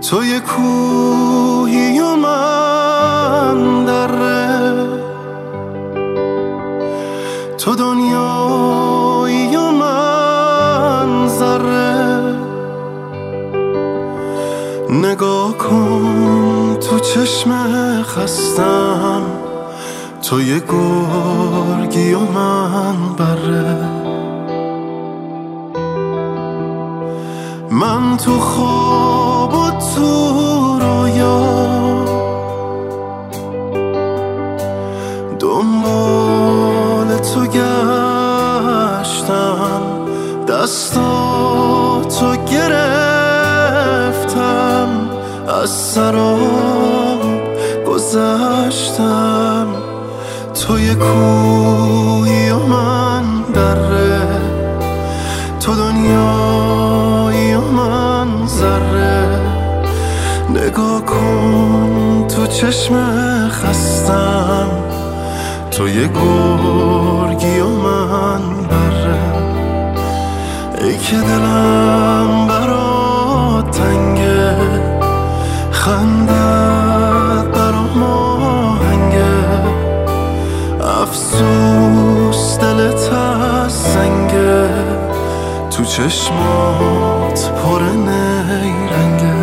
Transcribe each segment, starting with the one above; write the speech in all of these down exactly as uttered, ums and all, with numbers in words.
تو یه کوهی و من دره، تو دنیایی و من ذره. نگاه کن تو چشم خستم، تو یه گرگی و من بره. من تو خواب و تو رویا دنبال تو گشتم، دستاتو گرفتم، از سراب گذشتم. تو یه کوهی و من دره، تو دنیایی و من ذره. نگاه کن تو چشم خستم، تو یه گرگی و من بره. ای که دلم برات تنگه، خندت برام آهنگه، افسوس دلت از سنگه، تو چشمات پر نیرنگه.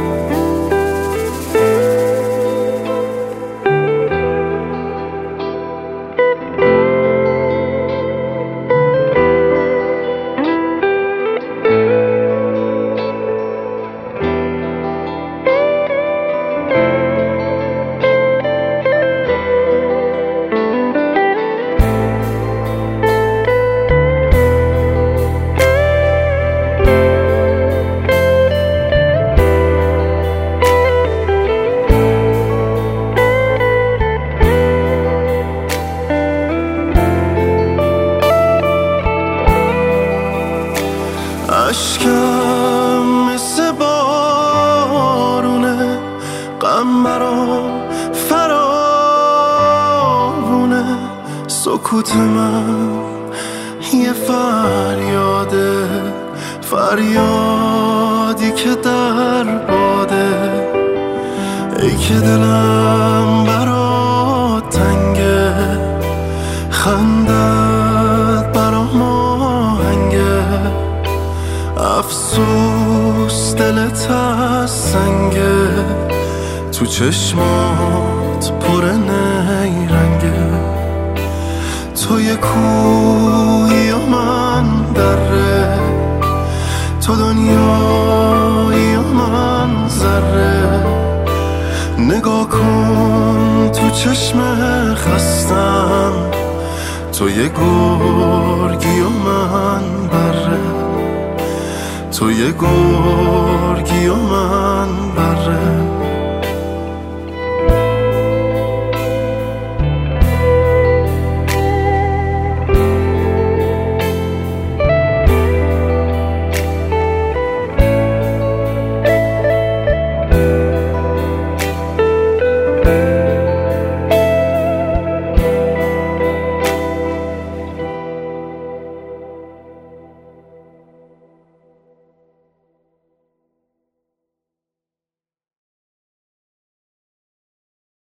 اشکم مثل بارونه، غم برام فراوونه. سکوت من یه فریاده، فریادی که در باده. ای که دلم برات تنگه، خندت برام آهنگه، افسوس دلت از سنگه، تو چشمات پر نیرنگه. تو یه کوهی و من دره، تو دنیایی و من ذره. نگاه کن تو چشم خستم، تو یه گرگی و من بره، تو یه گرگی و من